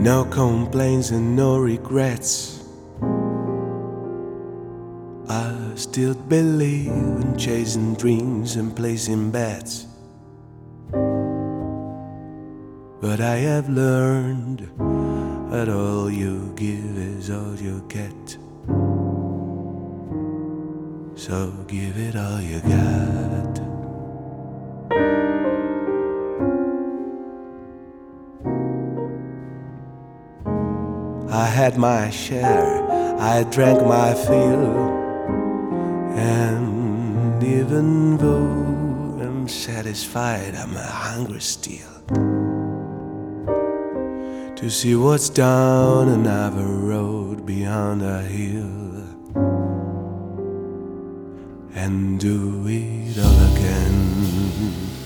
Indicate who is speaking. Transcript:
Speaker 1: No complaints and no regrets. I still believe in chasing dreams and placing bets. But I have learned that all you give is all you get. So give it all you got. I had my share, I drank my fill, and even though I'm satisfied, I'm hungry still to see what's down another road beyond a hill, and do it all again.